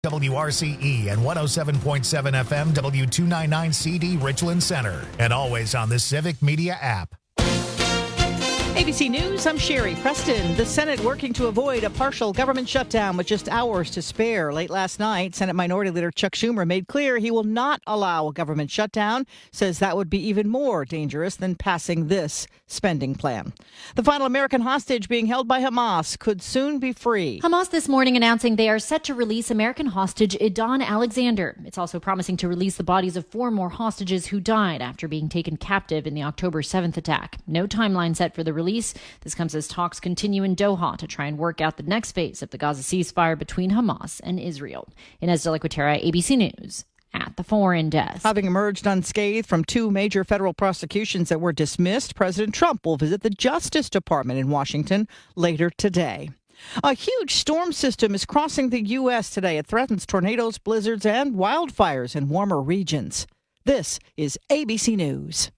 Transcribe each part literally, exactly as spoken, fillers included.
W R C E and one oh seven point seven F M W two ninety-nine C D Richland Center. And always on the Civic Media app. A B C News, I'm Sherry Preston. The Senate working to avoid a partial government shutdown with just hours to spare. Late last night, Senate Minority Leader Chuck Schumer made clear he will not allow a government shutdown, says that would be even more dangerous than passing this spending plan. The final American hostage being held by Hamas could soon be free. Hamas this morning announcing they are set to release American hostage Idan Alexander. It's also promising to release the bodies of four more hostages who died after being taken captive in the October seventh attack. No timeline set for the release. This comes as talks continue in Doha to try and work out the next phase of the Gaza ceasefire between Hamas and Israel. Inez de la Cuetara, A B C News. At the foreign desk. Having emerged unscathed from two major federal prosecutions that were dismissed, President Trump will visit the Justice Department in Washington later today. A huge storm system is crossing the U S today. It threatens tornadoes, blizzards, and wildfires in warmer regions. This is A B C News.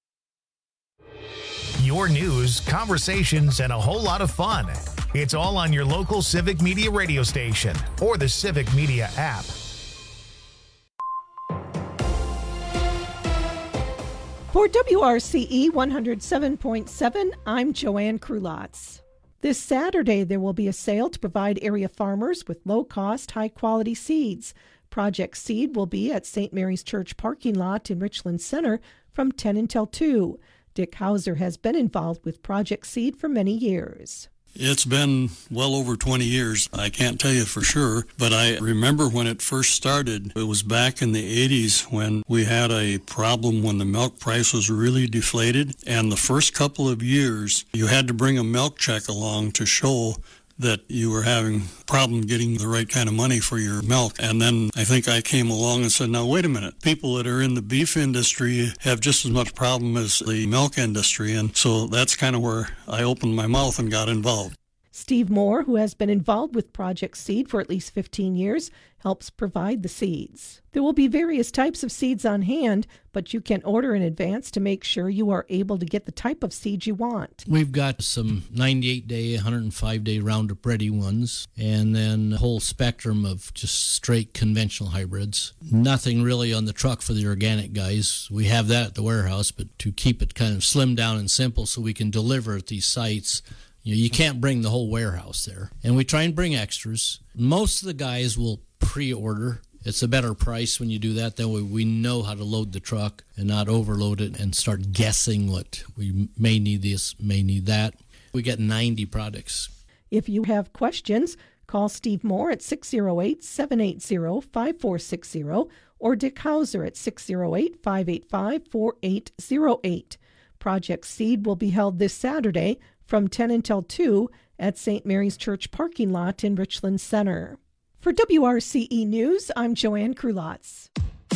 Your news, conversations, and a whole lot of fun. It's all on your local Civic Media radio station or the Civic Media app. For W R C E one oh seven point seven, I'm Joanne Krulotz. This Saturday, there will be a sale to provide area farmers with low-cost, high-quality seeds. Project Seed will be at Saint Mary's Church parking lot in Richland Center from ten until two. Dick Hauser has been involved with Project Seed for many years. It's been well over twenty years. I can't tell you for sure, but I remember when it first started. It was back in the eighties when we had a problem when the milk price was really deflated. And the first couple of years, you had to bring a milk check along to show that you were having a problem getting the right kind of money for your milk. And then I think I came along and said, now, wait a minute. People that are in the beef industry have just as much problem as the milk industry. And so that's kind of where I opened my mouth and got involved. Steve Moore, who has been involved with Project Seed for at least fifteen years, helps provide the seeds. There will be various types of seeds on hand, but you can order in advance to make sure you are able to get the type of seed you want. We've got some ninety-eight day, one hundred five day Roundup Ready ones, and then a whole spectrum of just straight conventional hybrids. Nothing really on the truck for the organic guys. We have that at the warehouse, but to keep it kind of slimmed down and simple so we can deliver at these sites, you know, you can't bring the whole warehouse there. And we try and bring extras. Most of the guys will pre-order. It's a better price when you do that. That way we know how to load the truck and not overload it and start guessing what we may need this, may need that. We get ninety products. If you have questions, call Steve Moore at six oh eight, seven eight zero, five four six zero or Dick Hauser at six oh eight, five eight five, four eight zero eight. Project Seed will be held this Saturday from ten until two at Saint Mary's Church parking lot in Richland Center. For W R C E News, I'm Joanne Krulotz.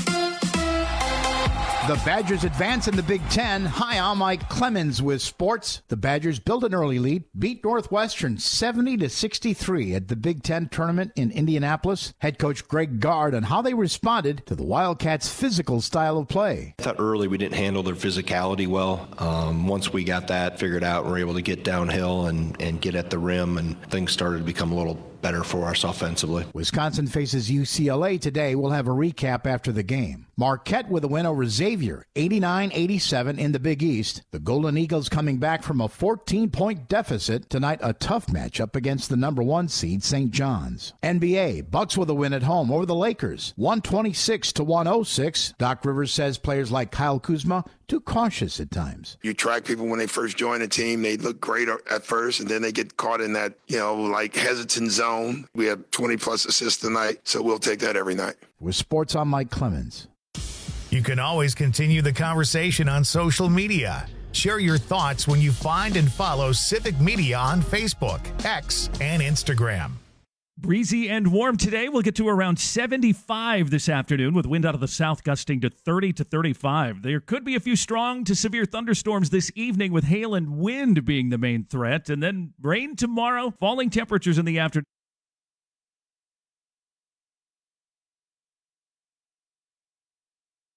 The Badgers advance in the Big Ten. Hi, I'm Mike Clemens with sports. The Badgers built an early lead, beat Northwestern seventy to sixty-three at the Big Ten tournament in Indianapolis. Head coach Greg Gard on how they responded to the Wildcats' physical style of play. I thought early we didn't handle their physicality well. Um, once we got that figured out, we were able to get downhill and, and get at the rim, and things started to become a little better for us offensively. Wisconsin faces U C L A today. We'll have a recap after the game. Marquette with a win over Xavier, eighty-nine eighty-seven in the Big East. The Golden Eagles coming back from a fourteen-point deficit. Tonight, a tough matchup against the number one seed, Saint John's. N B A, Bucks with a win at home over the Lakers, one twenty-six to one oh six. Doc Rivers says players like Kyle Kuzma too cautious at times. You track people when they first join a team, they look great at first, and then they get caught in that, you know, like hesitant zone. We have twenty plus assists tonight, so we'll take that every night. With sports, I'm Mike Clemens. You can always continue the conversation on social media. Share your thoughts when you find and follow Civic Media on Facebook, X, and Instagram. Breezy and warm today. We'll get to around seventy-five this afternoon with wind out of the south gusting to thirty to thirty-five. There could be a few strong to severe thunderstorms this evening with hail and wind being the main threat. And then rain tomorrow, falling temperatures in the afternoon.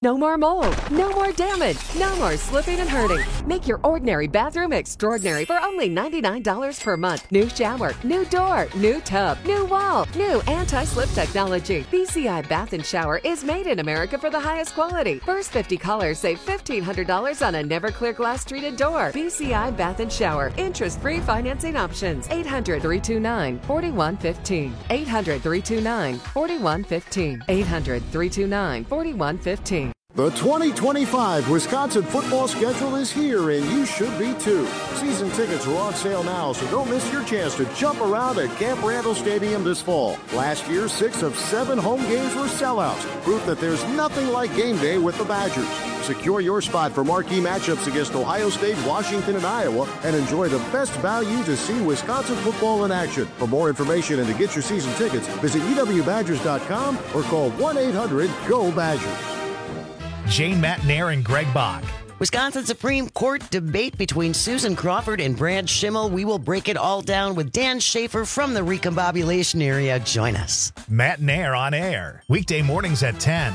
No more mold, no more damage, no more slipping and hurting. Make your ordinary bathroom extraordinary for only ninety-nine dollars per month. New shower, new door, new tub, new wall, new anti-slip technology. B C I Bath and Shower is made in America for the highest quality. First fifty callers save fifteen hundred dollars on a never clear glass treated door. B C I Bath and Shower. Interest-free financing options. eight hundred, three two nine, four one one five. eight hundred, three two nine, four one one five. eight hundred, three two nine, four one one five. The twenty twenty-five Wisconsin football schedule is here, and you should be too. Season tickets are on sale now, so don't miss your chance to jump around at Camp Randall Stadium this fall. Last year, six of seven home games were sellouts, proof that there's nothing like game day with the Badgers. Secure your spot for marquee matchups against Ohio State, Washington, and Iowa, and enjoy the best value to see Wisconsin football in action. For more information and to get your season tickets, visit u w badgers dot com or call one eight hundred G O Badgers. Jane Matnair and Greg Bach. Wisconsin Supreme Court debate between Susan Crawford and Brad Schimmel. We will break it all down with Dan Schaefer from the Recombobulation area. Join us. Matnair on air. Weekday mornings at ten.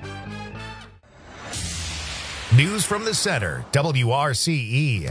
News from the center. W R C E.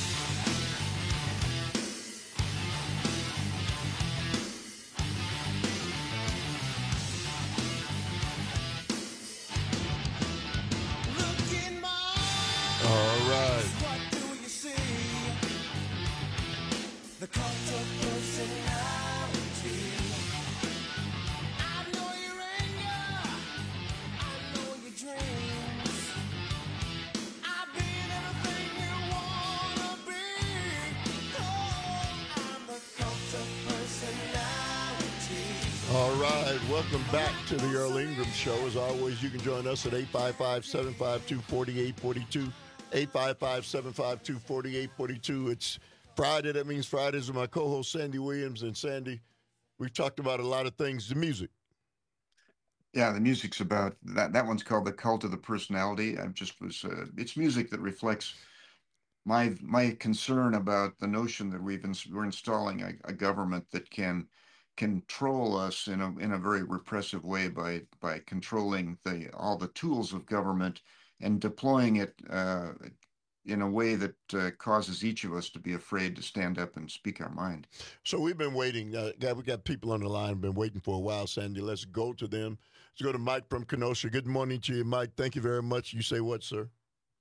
All right, welcome back to the Earl Ingram Show. As always, you can join us at eight five five, seven five two, four eight four two, eight five five, seven five two, four eight four two. It's Friday. That means Fridays with my co-host, Sandy Williams. And, Sandy, we've talked about a lot of things. The music. Yeah, the music's about that. That one's called The Cult of the Personality. I just was. Uh, it's music that reflects my my concern about the notion that we've ins- we're installing a, a government that can control us in a in a very repressive way by by controlling the all the tools of government and deploying it uh, in a way that uh, causes each of us to be afraid to stand up and speak our mind. So we've been waiting. Uh, we got people on the line who've been waiting for a while, Sandy. Let's go to them. Let's go to Mike from Kenosha. Good morning to you, Mike. Thank you very much. You say what, sir?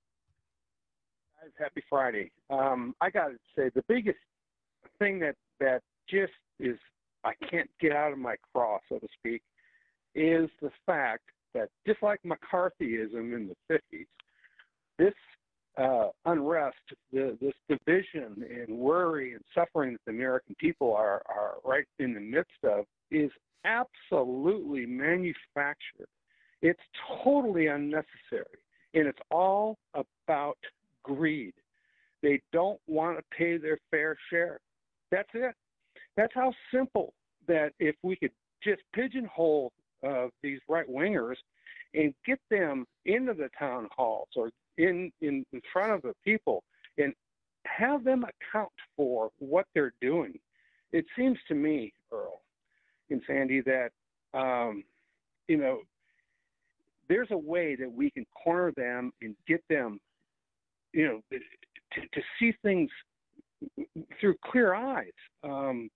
Guys, happy Friday. Um, I got to say, the biggest thing that, that just is I can't get out of my craw, so to speak, is the fact that just like McCarthyism in the fifties, this uh, unrest, the, this division and worry and suffering that the American people are, are right in the midst of is absolutely manufactured. It's totally unnecessary, and it's all about greed. They don't want to pay their fair share. That's it. That's how simple that if we could just pigeonhole uh, these right-wingers and get them into the town halls or in, in, in front of the people and have them account for what they're doing. It seems to me, Earl and Sandy, that, um, you know, there's a way that we can corner them and get them, you know, to, to see things through clear eyes. Um,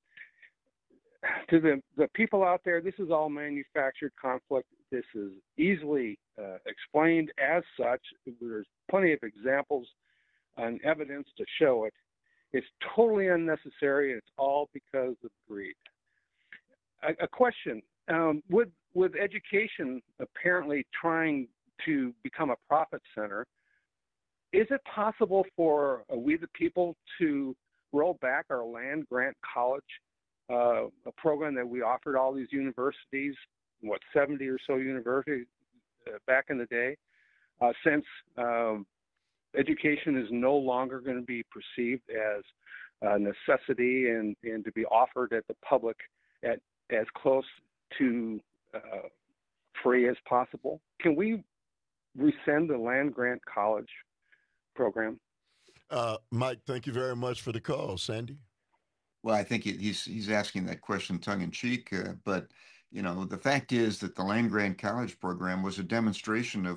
to the, the people out there, this is all manufactured conflict. This is easily uh, explained as such. There's plenty of examples and evidence to show it. It's totally unnecessary, and it's all because of greed. A, a question, um, with, with education apparently trying to become a profit center, is it possible for uh, we the people to roll back our land grant college, uh, a program that we offered all these universities, what, seventy or so universities uh, back in the day, uh, since um, education is no longer going to be perceived as a necessity and, and to be offered at the public at as close to uh, free as possible? Can we rescind the land grant college program? Uh, Mike, thank you very much for the call. Sandy? Well, I think he's he's asking that question tongue-in-cheek, uh, but, you know, the fact is that the land-grant college program was a demonstration of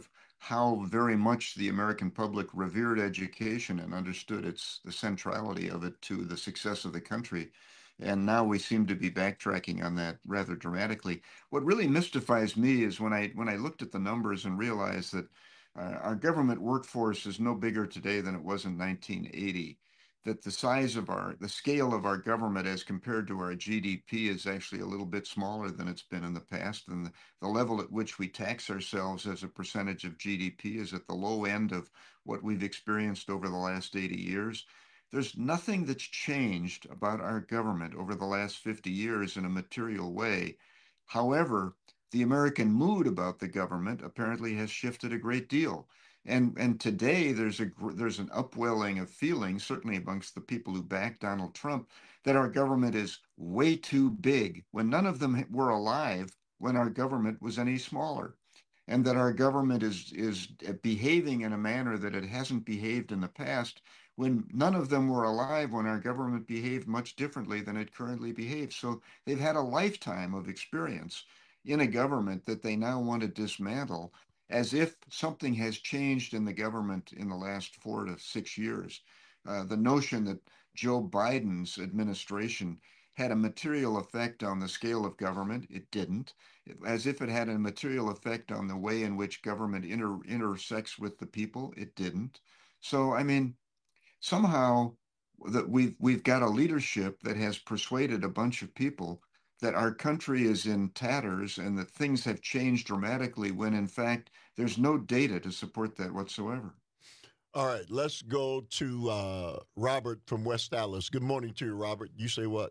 how very much the American public revered education and understood its the centrality of it to the success of the country. And now we seem to be backtracking on that rather dramatically. What really mystifies me is when I when I looked at the numbers and realized that uh, our government workforce is no bigger today than it was in nineteen eighty. That the size of our, the scale of our government as compared to our G D P is actually a little bit smaller than it's been in the past. And the, the level at which we tax ourselves as a percentage of G D P is at the low end of what we've experienced over the last eighty years. There's nothing that's changed about our government over the last fifty years in a material way. However, the American mood about the government apparently has shifted a great deal. And and today there's a there's an upwelling of feeling, certainly amongst the people who back Donald Trump, that our government is way too big when none of them were alive when our government was any smaller, and that our government is is behaving in a manner that it hasn't behaved in the past when none of them were alive when our government behaved much differently than it currently behaves. So they've had a lifetime of experience in a government that they now want to dismantle, as if something has changed in the government in the last four to six years. Uh, the notion that Joe Biden's administration had a material effect on the scale of government, it didn't. As if it had a material effect on the way in which government inter intersects with the people, it didn't. So, I mean, somehow that we've, we've got a leadership that has persuaded a bunch of people that our country is in tatters and that things have changed dramatically when, in fact, there's no data to support that whatsoever. All right, let's go to uh, Robert from West Dallas. Good morning to you, Robert. You say what?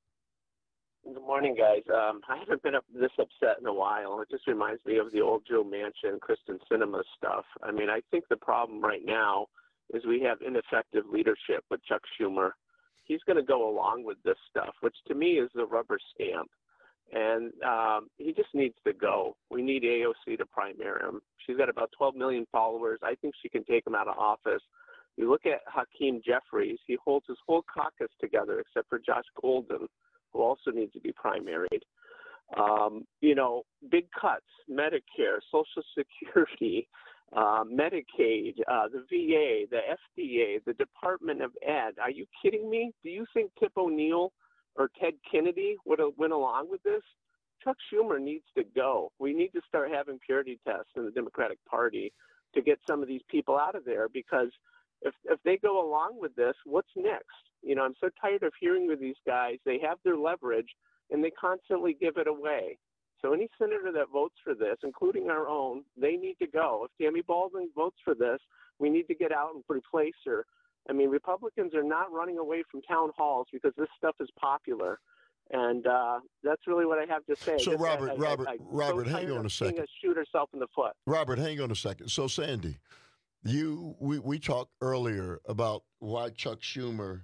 Good morning, guys. Um, I haven't been up this upset in a while. It just reminds me of the old Joe Manchin, Kristen Sinema stuff. I mean, I think the problem right now is we have ineffective leadership with Chuck Schumer. He's going to go along with this stuff, which to me is the rubber stamp. And um, he just needs to go. We need A O C to primary him. She's got about twelve million followers. I think she can take him out of office. You look at Hakeem Jeffries, he holds his whole caucus together except for Josh Golden, who also needs to be primaried. Um, you know, big cuts, Medicare, Social Security, uh, Medicaid, uh, the V A, the F D A, the Department of Ed. Are you kidding me? Do you think Tip O'Neill or Ted Kennedy would have went along with this? Chuck Schumer needs to go. We need to start having purity tests in the Democratic Party to get some of these people out of there, because if if they go along with this, what's next? You know, I'm so tired of hearing with these guys. They have their leverage, and they constantly give it away. So any senator that votes for this, including our own, they need to go. If Tammy Baldwin votes for this, we need to get out and replace her. I mean, Republicans are not running away from town halls because this stuff is popular. And uh, that's really what I have to say. So, Just, Robert, I, I, Robert, I, I, Robert, so hang on a seeing second. us shoot herself in the foot. Robert, hang on a second. So, Sandy, you we, we talked earlier about why Chuck Schumer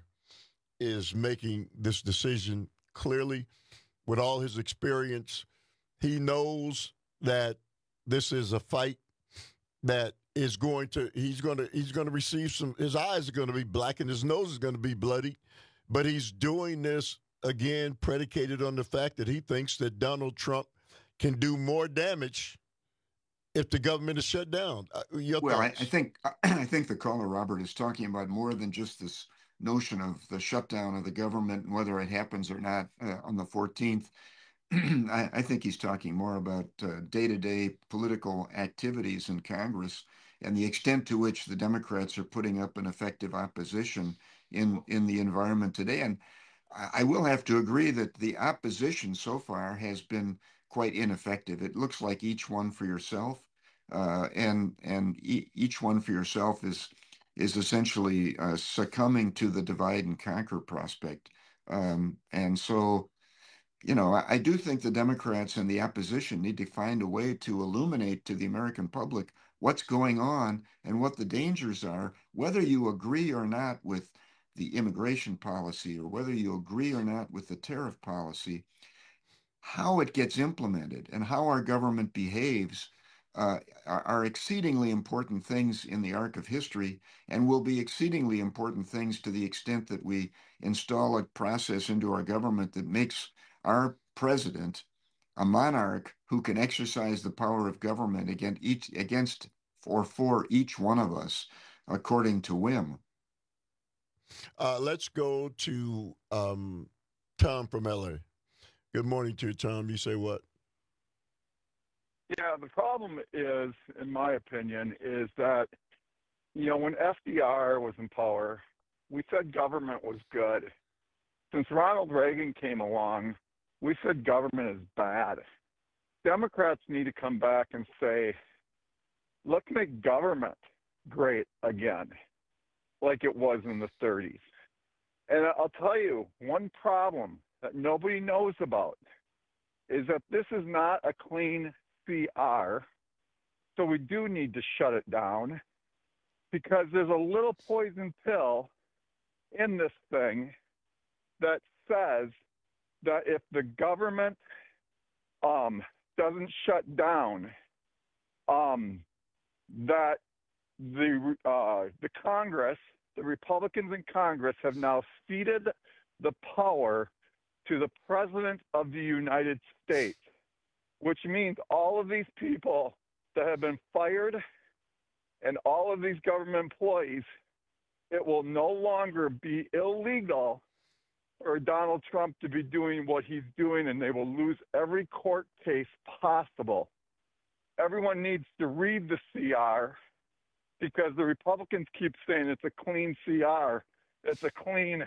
is making this decision. Clearly, with all his experience, he knows that this is a fight that is going to he's going to he's going to receive some. His eyes are going to be black and his nose is going to be bloody, but he's doing this again predicated on the fact that he thinks that Donald Trump can do more damage if the government is shut down. Your well, I, thoughts? I think I think the caller, Robert, is talking about more than just this notion of the shutdown of the government and whether it happens or not uh, on the fourteenth. I, I think he's talking more about uh, day-to-day political activities in Congress and the extent to which the Democrats are putting up an effective opposition in, in the environment today. And I, I will have to agree that the opposition so far has been quite ineffective. It looks like each one for yourself, uh, and and e each one for yourself is is essentially uh, succumbing to the divide and conquer prospect. Um, and so, you know, I, I do think the Democrats and the opposition need to find a way to illuminate to the American public what's going on and what the dangers are, whether you agree or not with the immigration policy or whether you agree or not with the tariff policy. How it gets implemented and how our government behaves uh, are, are exceedingly important things in the arc of history, and will be exceedingly important things to the extent that we install a process into our government that makes our president a monarch who can exercise the power of government against each against or for each one of us according to whim. Uh, let's go to um, Tom from L A. Good morning to you, Tom. You say what? Yeah, the problem is, in my opinion, is that, you know, when F D R was in power, we said government was good. Since Ronald Reagan came along, we said government is bad. Democrats need to come back and say, let's make government great again, like it was in the thirties. And I'll tell you, one problem that nobody knows about is that this is not a clean C R, so we do need to shut it down, because there's a little poison pill in this thing that says that if the government um, doesn't shut down, um, that the uh, the Congress, the Republicans in Congress, have now ceded the power to the President of the United States, which means all of these people that have been fired and all of these government employees, it will no longer be illegal for Donald Trump to be doing what he's doing, and they will lose every court case possible. Everyone needs to read the C R, because the Republicans keep saying it's a clean C R. It's a clean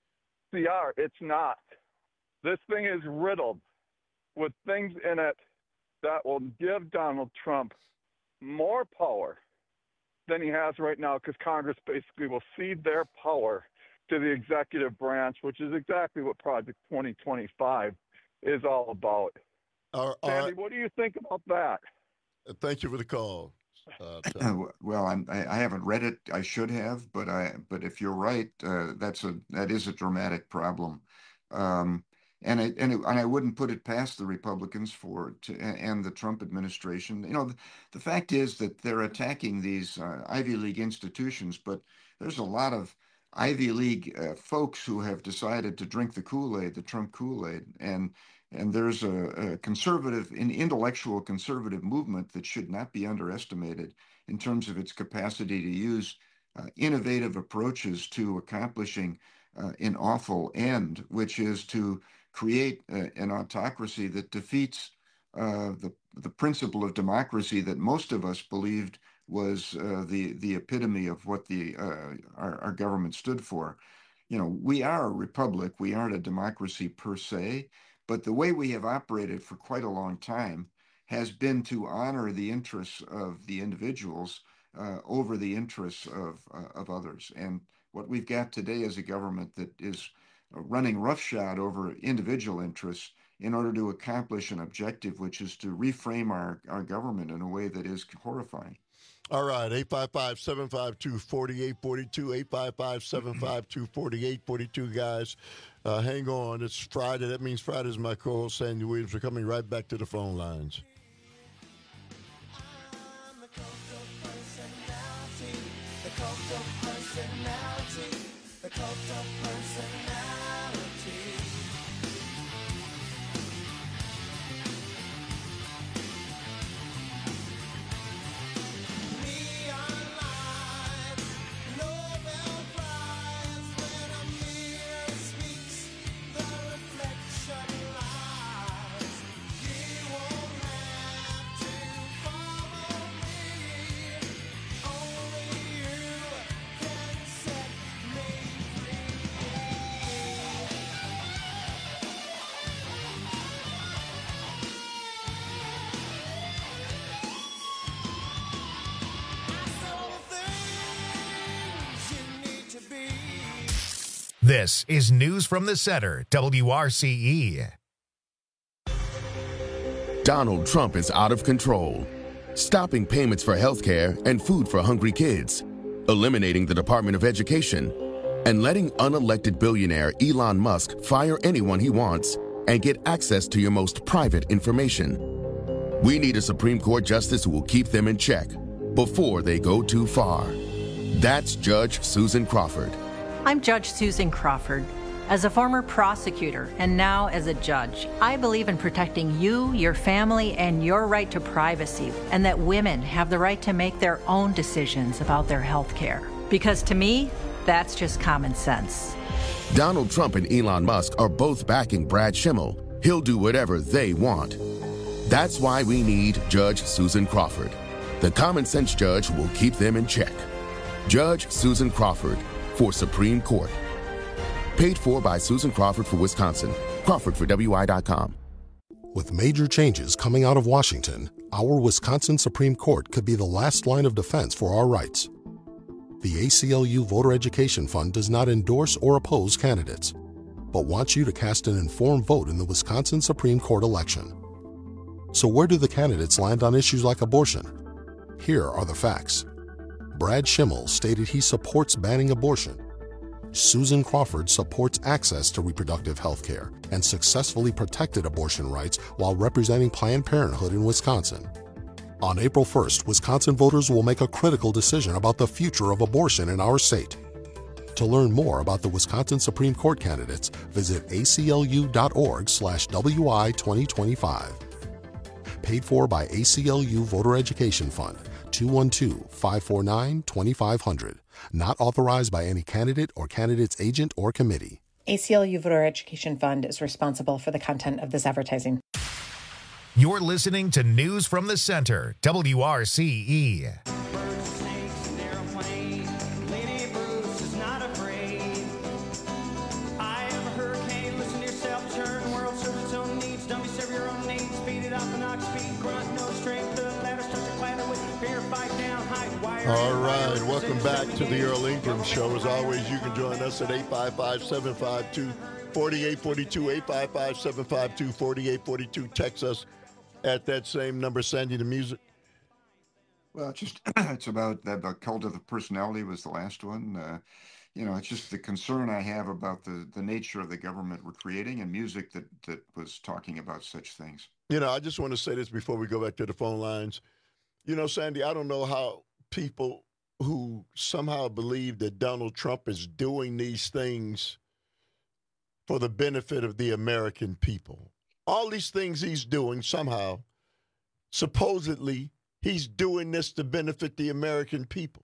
C R. It's not. This thing is riddled with things in it that will give Donald Trump more power than he has right now, because Congress basically will cede their power to the executive branch, which is exactly what Project twenty twenty-five is all about. Uh, Sandy, what do you think about that? Thank you for the call. Uh, well, I'm, I, I haven't read it. I should have, but I. But if you're right, uh, that's a that is a dramatic problem, um, and I and, it, and I wouldn't put it past the Republicans for to, and the Trump administration. You know, the, the fact is that they're attacking these uh, Ivy League institutions, but there's a lot of Ivy League uh, folks who have decided to drink the Kool-Aid, the Trump Kool-Aid, and and there's a, a conservative, an intellectual conservative movement that should not be underestimated in terms of its capacity to use uh, innovative approaches to accomplishing uh, an awful end, which is to create uh, an autocracy that defeats uh, the the principle of democracy that most of us believed was uh, the the epitome of what the uh, our, our government stood for. You know, we are a republic. We aren't a democracy per se, but the way we have operated for quite a long time has been to honor the interests of the individuals uh, over the interests of uh, of others. And what we've got today is a government that is running roughshod over individual interests in order to accomplish an objective, which is to reframe our, our government in a way that is horrifying. All right, eight five five, seven five two, four eight four two, eight five five, seven five two, four eight four two, guys. Uh, hang on. It's Friday. That means Friday's my co-host, Sandy Williams. We're coming right back to the phone lines. This is News from the Center, W R C E. Donald Trump is out of control, stopping payments for health care and food for hungry kids, eliminating the Department of Education, and letting unelected billionaire Elon Musk fire anyone he wants and get access to your most private information. We need a Supreme Court justice who will keep them in check before they go too far. That's Judge Susan Crawford. I'm Judge Susan Crawford. As a former prosecutor and now as a judge, I believe in protecting you, your family, and your right to privacy, and that women have the right to make their own decisions about their health care. Because to me, that's just common sense. Donald Trump and Elon Musk are both backing Brad Schimmel. He'll do whatever they want. That's why we need Judge Susan Crawford, the common sense judge who will keep them in check. Judge Susan Crawford for Supreme Court. Paid for by Susan Crawford for Wisconsin. Crawford for W I dot com. With major changes coming out of Washington, our Wisconsin Supreme Court could be the last line of defense for our rights. The A C L U Voter Education Fund does not endorse or oppose candidates, but wants you to cast an informed vote in the Wisconsin Supreme Court election. So where do the candidates land on issues like abortion? Here are the facts. Brad Schimmel stated he supports banning abortion. Susan Crawford supports access to reproductive health care and successfully protected abortion rights while representing Planned Parenthood in Wisconsin. On April first, Wisconsin voters will make a critical decision about the future of abortion in our state. To learn more about the Wisconsin Supreme Court candidates, visit A C L U dot org slash W I twenty twenty-five. Paid for by A C L U Voter Education Fund, two one two, five four nine, two five zero zero. Not authorized by any candidate or candidate's agent or committee. A C L U Voter Education Fund is responsible for the content of this advertising. You're listening to News from the Center, W R C E. All right, welcome back to the Earl Ingram Show. As always, you can join us at eight five five, seven five two, four eight four two, eight five five, seven five two, four eight four two. Text us at that same number. Sandy, the music. Well, it's just it's about that the cult of the personality was the last one. Uh, you know, it's just the concern I have about the, the nature of the government we're creating and music that, that was talking about such things. You know, I just want to say this before we go back to the phone lines. You know, Sandy, I don't know how people who somehow believe that Donald Trump is doing these things for the benefit of the American people. All these things he's doing somehow, supposedly, he's doing this to benefit the American people.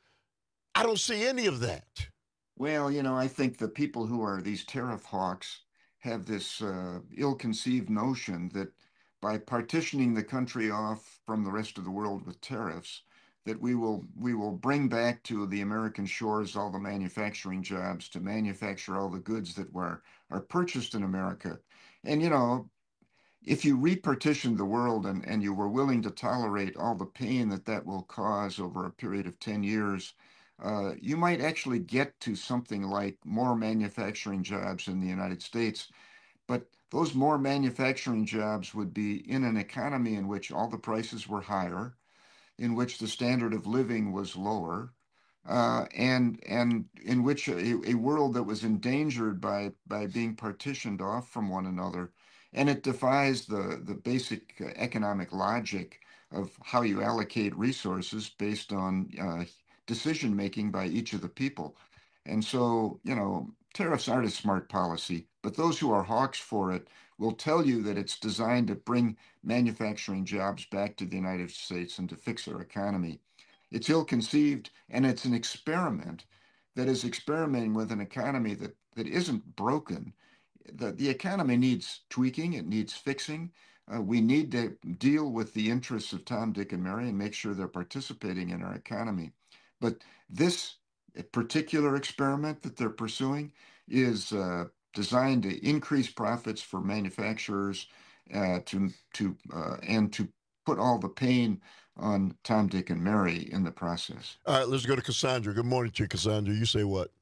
I don't see any of that. Well, you know, I think the people who are these tariff hawks have this uh, ill-conceived notion that by partitioning the country off from the rest of the world with tariffs, that we will we will bring back to the American shores all the manufacturing jobs to manufacture all the goods that were are purchased in America. And, you know, if you repartitioned the world and, and you were willing to tolerate all the pain that that will cause over a period of ten years, uh, you might actually get to something like more manufacturing jobs in the United States. But those more manufacturing jobs would be in an economy in which all the prices were higher, in which the standard of living was lower, uh, and and in which a, a world that was endangered by by being partitioned off from one another. And it defies the, the basic economic logic of how you allocate resources based on uh, decision-making by each of the people. And so, you know, tariffs aren't a smart policy, but those who are hawks for it will tell you that it's designed to bring manufacturing jobs back to the United States and to fix our economy. It's ill-conceived, and it's an experiment that is experimenting with an economy that, that isn't broken. The, the economy needs tweaking, it needs fixing. Uh, we need to deal with the interests of Tom, Dick, and Mary and make sure they're participating in our economy. But this particular experiment that they're pursuing is uh, designed to increase profits for manufacturers uh, to to uh, and to put all the pain on Tom, Dick, and Mary in the process. All right, let's go to Cassandra. Good morning to you, Cassandra. You say what?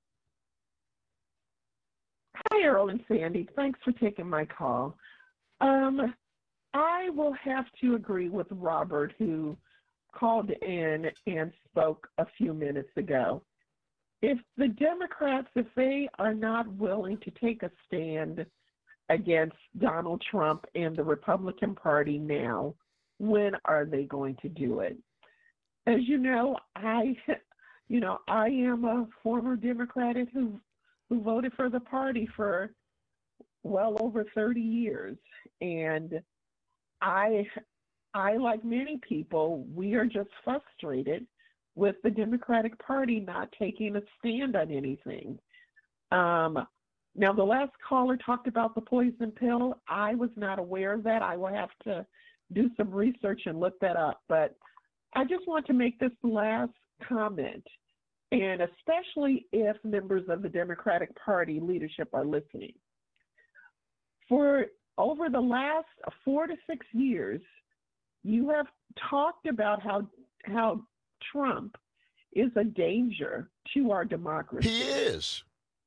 Hi, Earl and Sandy. Thanks for taking my call. Um, I will have to agree with Robert, who called in and spoke a few minutes ago. If the Democrats, if they are not willing to take a stand against Donald Trump and the Republican Party now, when are they going to do it? As you know, I, you know, I am a former Democrat who who voted for the party for well over thirty years. And I, I, like many people, we are just frustrated with the Democratic Party not taking a stand on anything. Um, now, the last caller talked about the poison pill. I was not aware of that. I will have to do some research and look that up. But I just want to make this last comment, and especially if members of the Democratic Party leadership are listening. For over the last four to six years, you have talked about how how Trump is a danger to our democracy. He is.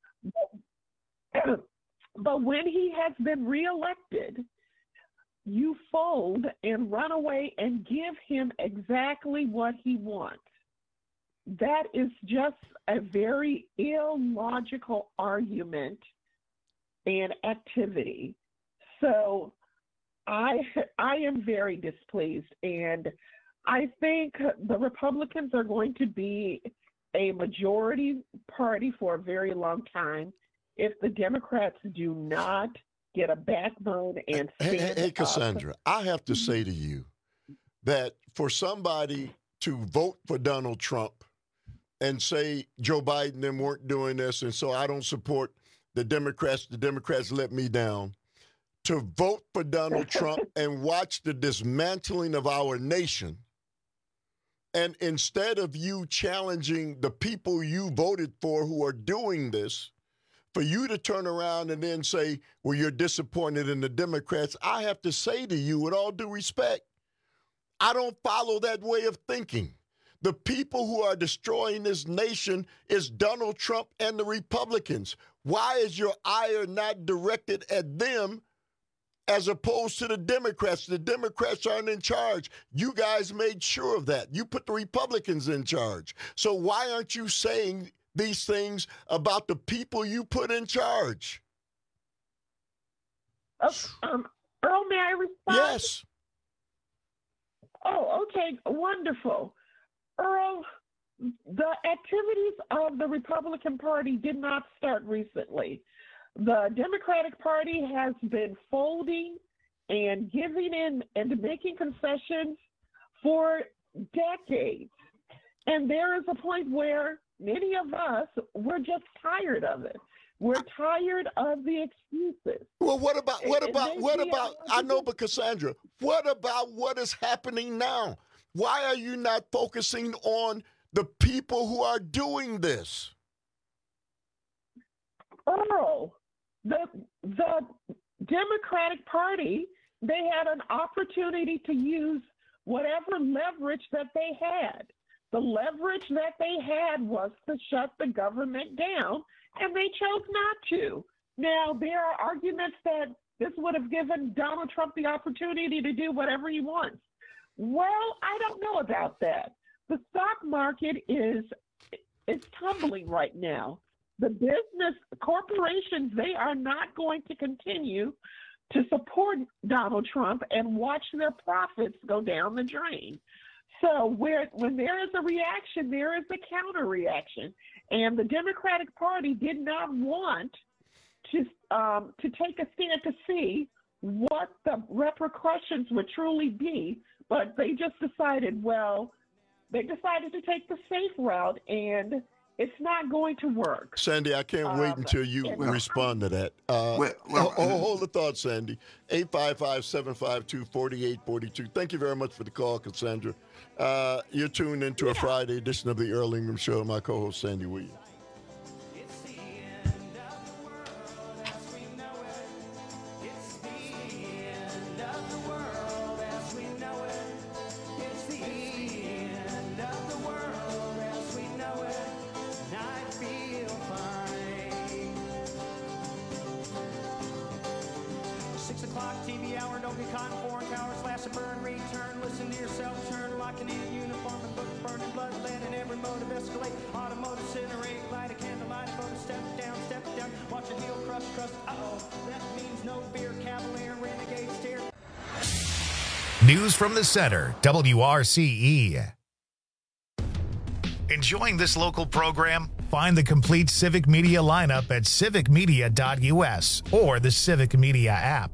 But, but when he has been reelected, you fold and run away and give him exactly what he wants. That is just a very illogical argument and activity. So I I am very displeased, and I think the Republicans are going to be a majority party for a very long time if the Democrats do not get a backbone and stand Hey, hey Cassandra, up. I have to say to you that for somebody to vote for Donald Trump and say Joe Biden and them weren't doing this, and so I don't support the Democrats, the Democrats let me down, to vote for Donald Trump and watch the dismantling of our nation, and instead of you challenging the people you voted for who are doing this, for you to turn around and then say, well, you're disappointed in the Democrats, I have to say to you, with all due respect, I don't follow that way of thinking. The people who are destroying this nation is Donald Trump and the Republicans. Why is your ire not directed at them as opposed to the Democrats? The Democrats aren't in charge. You guys made sure of that. You put the Republicans in charge. So why aren't you saying these things about the people you put in charge? Oh, um, Earl, may I respond? Yes. Oh, okay, wonderful. Earl, the activities of the Republican Party did not start recently. The Democratic Party has been folding and giving in and making concessions for decades. And there is a point where many of us, we're just tired of it. We're tired of the excuses. Well, what about, what And- about, and what they- about, I know, but Cassandra, what about what is happening now? Why are you not focusing on the people who are doing this? Earl, the the Democratic Party, they had an opportunity to use whatever leverage that they had. The leverage that they had was to shut the government down, and they chose not to. Now, there are arguments that this would have given Donald Trump the opportunity to do whatever he wants. Well, I don't know about that. The stock market is is tumbling right now. The business corporations, they are not going to continue to support Donald Trump and watch their profits go down the drain. So where when there is a reaction, there is a counter reaction. And the Democratic Party did not want to um, to take a stand to see what the repercussions would truly be, but they just decided, well, they decided to take the safe route, and it's not going to work. Sandy, I can't wait Um, until you and- respond to that. Uh, Well, well, oh, oh, hold the thought, Sandy. eight five five, seven five two, four eight four two. Thank you very much for the call, Cassandra. Uh, you're tuned into a Friday edition of the Earl Ingram Show. My co-host, Sandy Williams. Six o'clock T V hour, don't get caught in foreign cowards, slash and burn, return, listen to yourself, turn, locking in uniform and book, burning blood, lead in every motive, escalate, automotive, incinerate, light a candle, light a motor, step down, step down, watch a heel crush, crust, uh-oh, that means no fear, cavalier, renegade, steer. News from the Center, W R C E. Enjoying this local program? Find the complete Civic Media lineup at civic media dot u s or the Civic Media app.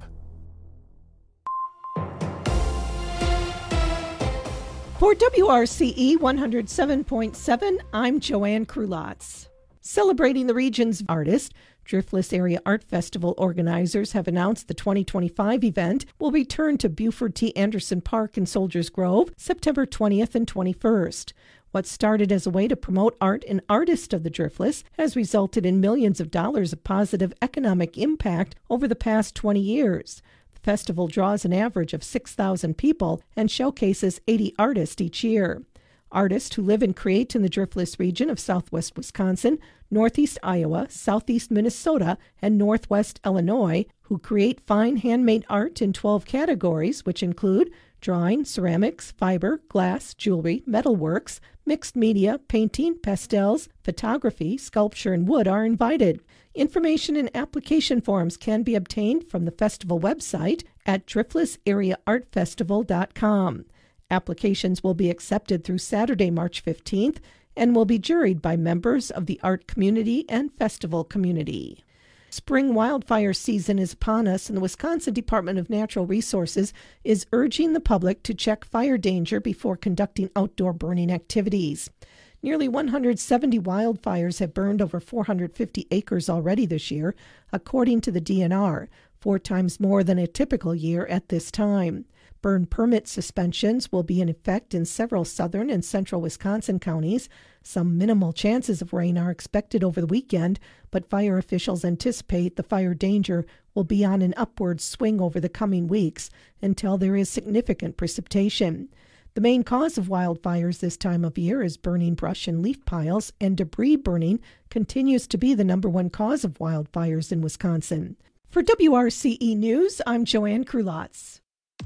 For W R C E one oh seven point seven, I'm Joanne Krulotz. Celebrating the region's artist, Driftless Area Art Festival organizers have announced the twenty twenty-five event will return to Buford T. Anderson Park in Soldiers Grove September twentieth and twenty-first. What started as a way to promote art and artists of the Driftless has resulted in millions of dollars of positive economic impact over the past twenty years. The festival draws an average of six thousand people and showcases eighty artists each year. Artists who live and create in the Driftless region of southwest Wisconsin, northeast Iowa, southeast Minnesota, and northwest Illinois, who create fine handmade art in twelve categories, which include drawing, ceramics, fiber, glass, jewelry, metalworks, mixed media, painting, pastels, photography, sculpture, and wood are invited. Information and application forms can be obtained from the festival website at driftless area art festival dot com. Applications will be accepted through Saturday, March fifteenth, and will be juried by members of the art community and festival community. Spring wildfire season is upon us, and the Wisconsin Department of Natural Resources is urging the public to check fire danger before conducting outdoor burning activities. Nearly one hundred seventy wildfires have burned over four hundred fifty acres already this year, according to the D N R, four times more than a typical year at this time. Burn permit suspensions will be in effect in several southern and central Wisconsin counties. Some minimal chances of rain are expected over the weekend, but fire officials anticipate the fire danger will be on an upward swing over the coming weeks until there is significant precipitation. The main cause of wildfires this time of year is burning brush and leaf piles, and debris burning continues to be the number one cause of wildfires in Wisconsin. For W R C E News, I'm Joanne Krulotz.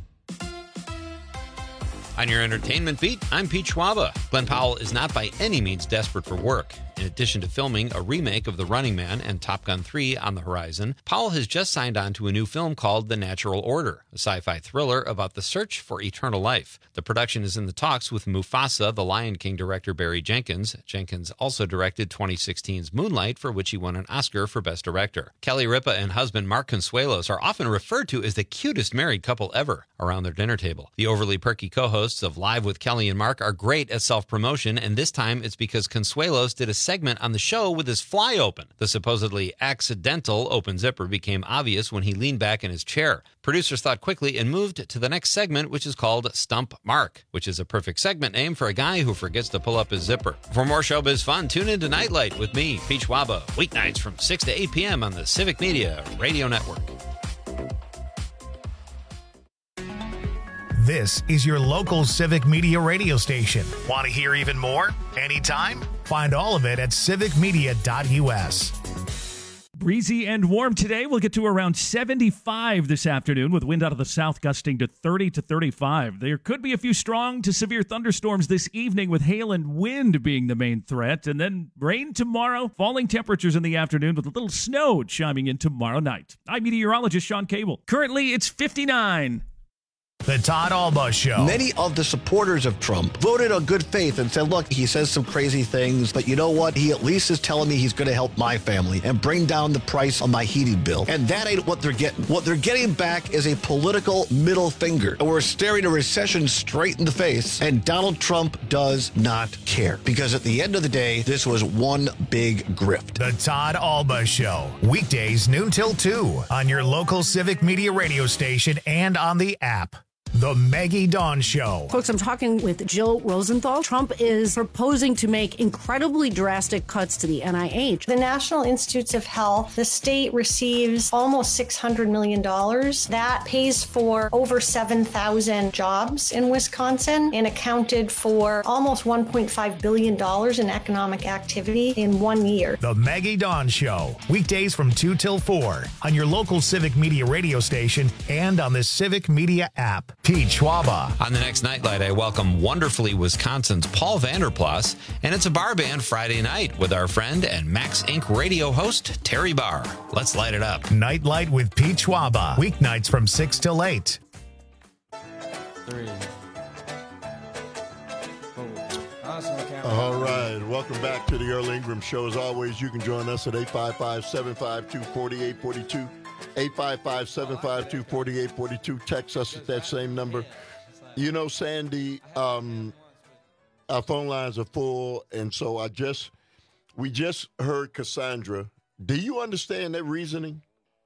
On your entertainment beat, I'm Pete Schwaba. Glenn Powell is not by any means desperate for work. In addition to filming a remake of The Running Man and Top Gun three on the horizon, Powell has just signed on to a new film called The Natural Order, a sci-fi thriller about the search for eternal life. The production is in the talks with Mufasa, the Lion King director Barry Jenkins. Jenkins also directed twenty sixteen's Moonlight, for which he won an Oscar for Best Director. Kelly Ripa and husband Mark Consuelos are often referred to as the cutest married couple ever around their dinner table. The overly perky co-hosts of Live with Kelly and Mark are great at self-promotion, and this time it's because Consuelos did a segment on the show with his fly open. The supposedly accidental open zipper became obvious when he leaned back in his chair. Producers thought quickly and moved to the next segment, which is called Stump Mark, which is a perfect segment name for a guy who forgets to pull up his zipper. For more showbiz fun, tune in to Nightlight with me, Pete Schwaba, weeknights from six to eight p.m. on the Civic Media Radio Network. This is your local Civic Media radio station. Want to hear even more? Anytime? Find all of it at civic media dot u s. Breezy and warm today. We'll get to around seventy-five this afternoon with wind out of the south gusting to thirty to thirty-five. There could be a few strong to severe thunderstorms this evening with hail and wind being the main threat. And then rain tomorrow, falling temperatures in the afternoon with a little snow chiming in tomorrow night. I'm meteorologist Sean Cable. Currently, it's fifty-nine. The Todd Alba Show. Many of the supporters of Trump voted on good faith and said, look, he says some crazy things, but you know what? He at least is telling me he's going to help my family and bring down the price on my heating bill. And that ain't what they're getting. What they're getting back is a political middle finger. And we're staring a recession straight in the face, and Donald Trump does not care. Because at the end of the day, this was one big grift. The Todd Alba Show. Weekdays noon till two on your local Civic Media radio station and on the app. The Maggie Dawn Show. Folks, I'm talking with Jill Rosenthal. Trump is proposing to make incredibly drastic cuts to the N I H. The National Institutes of Health, the state receives almost six hundred million dollars. That pays for over seven thousand jobs in Wisconsin and accounted for almost one point five billion dollars in economic activity in one year. The Maggie Dawn Show. Weekdays from two till four on your local Civic Media radio station and on the Civic Media app. Pete Schwaba. On the next Nightlight, I welcome wonderfully Wisconsin's Paul Vanderplas, and it's a bar band Friday night with our friend and Max Incorporated radio host, Terry Barr. Let's light it up. Nightlight with Pete Schwaba. Weeknights from six till eight. Three. Four. Johnson County. All right. Welcome back to the Earl Ingram Show. As always, you can join us at eight five five, seven five two, four eight four two. eight five five, seven five two, four eight four two. Text us at that same number. You know, Sandy, um, our phone lines are full, and so I just, we just heard Cassandra. Do you understand that reasoning?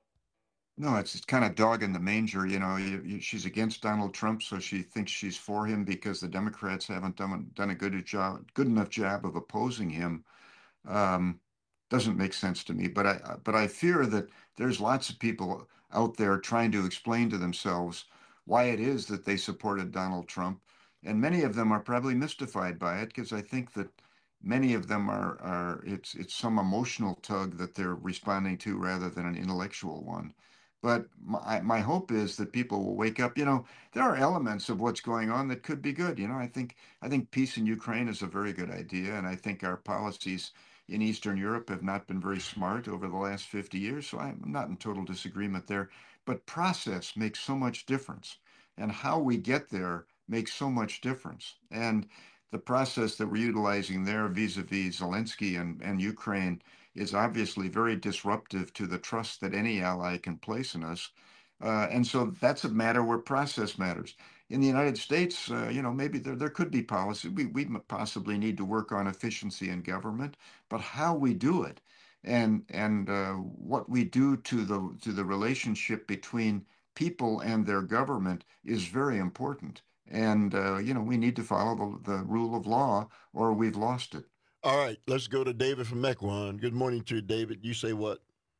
No, it's, it's kind of dog in the manger. You know, you, you, she's against Donald Trump, so she thinks she's for him because the Democrats haven't done, done a good job, good enough job of opposing him. Um, doesn't make sense to me. But I, but I fear that there's lots of people out there trying to explain to themselves why it is that they supported Donald Trump, and many of them are probably mystified by it because I think that many of them are are it's it's some emotional tug that they're responding to rather than an intellectual one. But my, my hope is that people will wake up. You know, there are elements of what's going on that could be good. You know, I think I think peace in Ukraine is a very good idea, and I think our policies in Eastern Europe have not been very smart over the last fifty years. So I'm not in total disagreement there. But process makes so much difference, and how we get there makes so much difference. And the process that we're utilizing there vis-a-vis Zelensky and, and Ukraine is obviously very disruptive to the trust that any ally can place in us. Uh, and so that's a matter where process matters. In the United States, uh, you know, maybe there, there could be policy. We, we possibly need to work on efficiency in government, but how we do it and and uh, what we do to the to the relationship between people and their government is very important. And, uh, you know, we need to follow the, the rule of law or we've lost it. All right, let's go to David from Mequon. Good morning to you, David. You say what?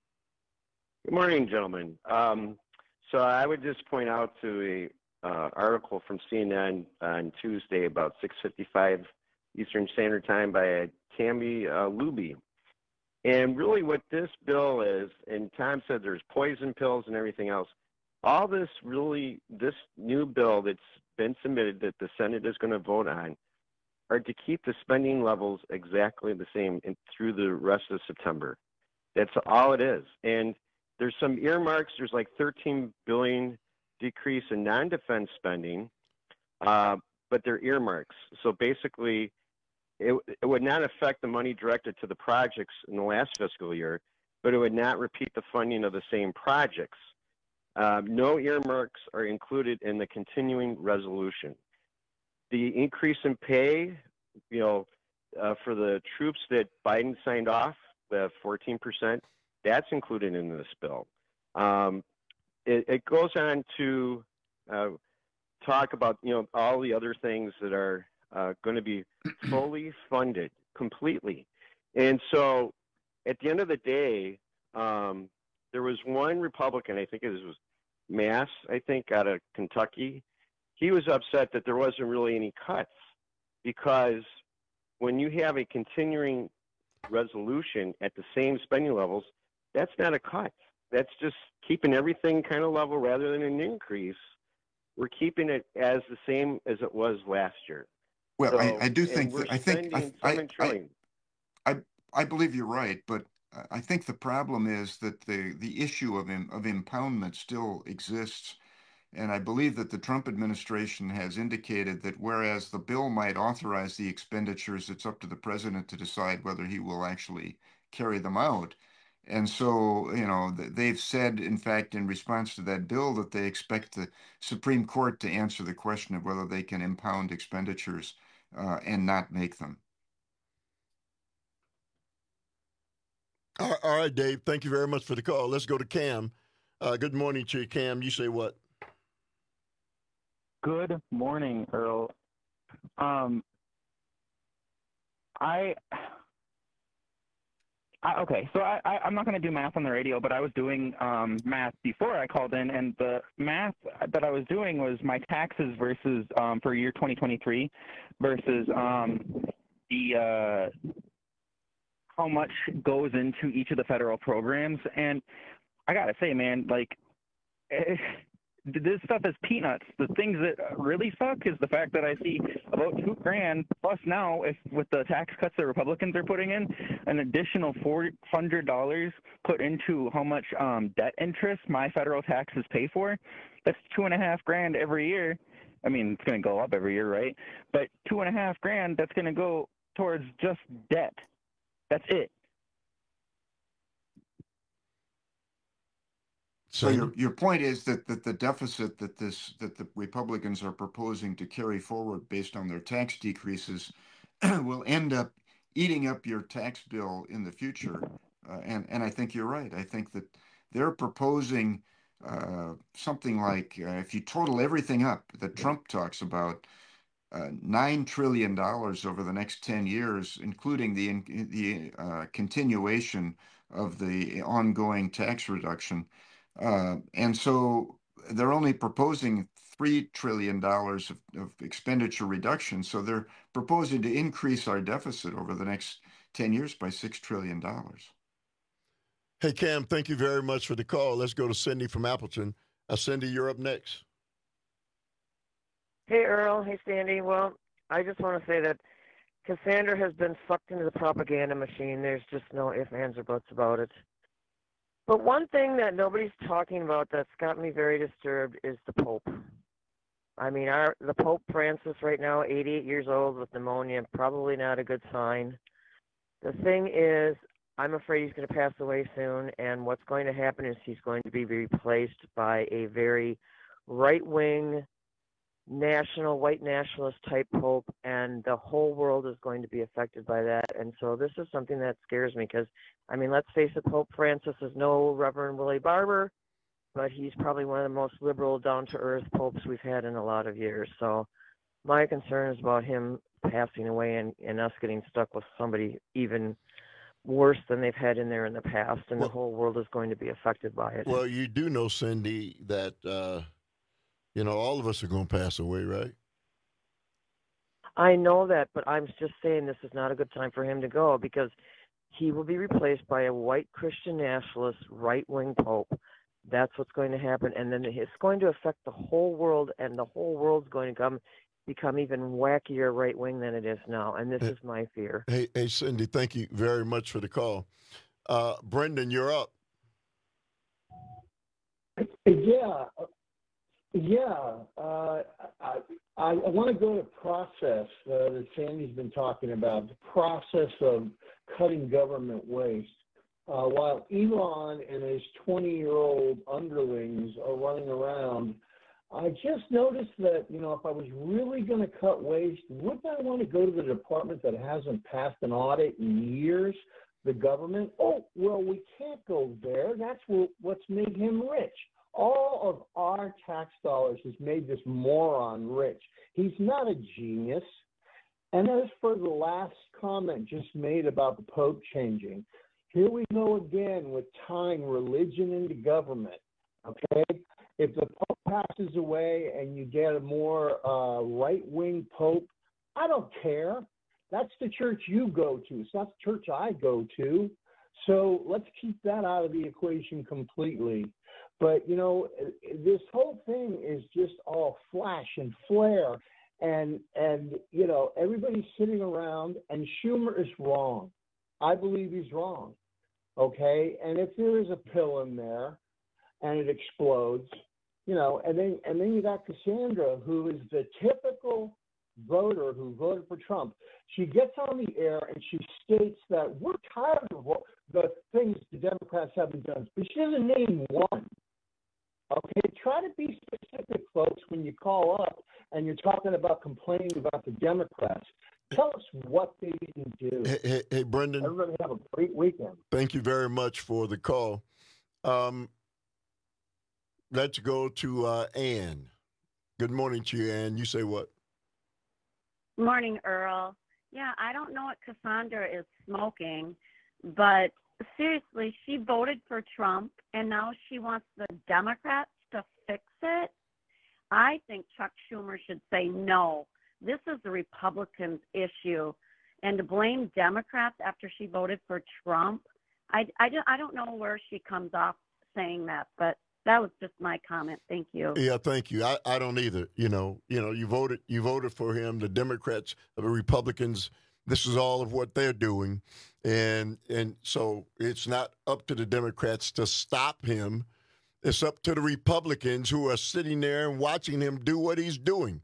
Good morning, gentlemen. Um, so I would just point out to a uh, article from C N N on Tuesday about six fifty-five Eastern Standard Time by Tammy uh, Luby. And really what this bill is, and Tom said there's poison pills and everything else, all this really, this new bill that's been submitted that the Senate is going to vote on are to keep the spending levels exactly the same in, through the rest of September. That's all it is. And there's some earmarks. There's like thirteen billion dollars decrease in non-defense spending, uh, but they're earmarks. So basically, it, it would not affect the money directed to the projects in the last fiscal year, but it would not repeat the funding of the same projects. Uh, no earmarks are included in the continuing resolution. The increase in pay, you know, uh, for the troops that Biden signed off, the fourteen percent, that's included in this bill. Um, it, it goes on to uh, talk about, you know, all the other things that are uh, going to be fully funded completely. And so at the end of the day, um, there was one Republican, I think it was Mass, I think, out of Kentucky. He was upset that there wasn't really any cuts because when you have a continuing resolution at the same spending levels, that's not a cut. That's just keeping everything kind of level rather than an increase. We're keeping it as the same as it was last year. Well, so, I, I do think that I think I, I, I, I I believe you're right, but I think the problem is that the the issue of of impoundment still exists, and I believe that the Trump administration has indicated that whereas the bill might authorize the expenditures, it's up to the president to decide whether he will actually carry them out. And so, you know, they've said, in fact, in response to that bill, that they expect the Supreme Court to answer the question of whether they can impound expenditures uh, and not make them. All right, Dave. Thank you very much for the call. Let's go to Cam. Uh, good morning to you, Cam. You say what? Good morning, Earl. Um, I, I okay, so I, I I'm not going to do math on the radio, but I was doing um, math before I called in, and the math that I was doing was my taxes versus um, for year twenty twenty-three versus um, the. Uh, how much goes into each of the federal programs. And I got to say, man, like, eh, this stuff is peanuts. The things that really suck is the fact that I see about two grand plus now, if with the tax cuts that Republicans are putting in, an additional four hundred dollars put into how much um, debt interest my federal taxes pay for. That's two and a half grand every year. I mean, it's going to go up every year, right? But two and a half grand, that's going to go towards just debt. That's it. So your your point is that, that the deficit that this that the Republicans are proposing to carry forward based on their tax decreases will end up eating up your tax bill in the future. Uh, and and I think you're right. I think that they're proposing uh, something like uh, if you total everything up that Trump talks about, uh, nine trillion dollars over the next ten years, including the the uh, continuation of the ongoing tax reduction. Uh, and so they're only proposing three trillion dollars of, of expenditure reduction. So they're proposing to increase our deficit over the next ten years by six trillion dollars. Hey, Cam, thank you very much for the call. Let's go to Cindy from Appleton. Uh, Cindy, you're up next. Hey, Earl. Hey, Sandy. Well, I just want to say that Cassandra has been sucked into the propaganda machine. There's just no ifs, ands, or buts about it. But one thing that nobody's talking about that's got me very disturbed is the Pope. I mean, our the Pope Francis right now, eighty-eight years old with pneumonia, probably not a good sign. The thing is, I'm afraid he's going to pass away soon, and what's going to happen is he's going to be replaced by a very right-wing, national, white nationalist type Pope, and the whole world is going to be affected by that. And so this is something that scares me because, I mean, let's face it, Pope Francis is no Reverend Willie Barber, but he's probably one of the most liberal, down-to-earth popes we've had in a lot of years. So my concern is about him passing away and, and us getting stuck with somebody even worse than they've had in there in the past, and well, the whole world is going to be affected by it. Well, you do know, Cindy, that, uh, you know, all of us are going to pass away, right? I know that, but I'm just saying this is not a good time for him to go because he will be replaced by a white Christian nationalist right-wing pope. That's what's going to happen, and then it's going to affect the whole world, and the whole world's going to come become even wackier right-wing than it is now, and this hey, is my fear. Hey, hey, Cindy, thank you very much for the call. Uh, Brendan, you're up. Yeah, yeah. Uh, I, I want to go to process uh, that Sandy's been talking about, the process of cutting government waste. Uh, while Elon and his twenty-year-old underlings are running around, I just noticed that, you know, if I was really going to cut waste, wouldn't I want to go to the department that hasn't passed an audit in years, the government? Oh, well, we can't go there. That's what, what's made him rich. All of our tax dollars has made this moron rich. He's not a genius. And as for the last comment just made about the Pope changing, here we go again with tying religion into government, okay? If the Pope passes away and you get a more uh, right-wing Pope, I don't care. That's the church you go to. It's not the church I go to. So let's keep that out of the equation completely. But, you know, this whole thing is just all flash and flare. And, and you know, everybody's sitting around, and Schumer is wrong. I believe he's wrong, okay? And if there is a pill in there and it explodes, you know, and then and then you got Cassandra, who is the typical voter who voted for Trump. She gets on the air and she states that we're tired of what, the things the Democrats haven't done, but she doesn't name one. Okay, try to be specific, folks, when you call up and you're talking about complaining about the Democrats. Tell us what they didn't do. Hey, hey, hey Brendan. Everybody have a great weekend. Thank you very much for the call. Um, let's go to uh, Ann. Good morning to you, Ann. You say what? Morning, Earl. Yeah, I don't know what Cassandra is smoking, but seriously, she voted for Trump, and now she wants the Democrats to fix it. I think Chuck Schumer should say no. This is the Republicans' issue, and to blame Democrats after she voted for Trump, I, I, I don't know where she comes off saying that, but that was just my comment. Thank you. Yeah, thank you. I, I don't either. You know, you know, you voted you voted for him. The Democrats, the Republicans, this is all of what they're doing. And and so it's not up to the Democrats to stop him. It's up to the Republicans who are sitting there and watching him do what he's doing.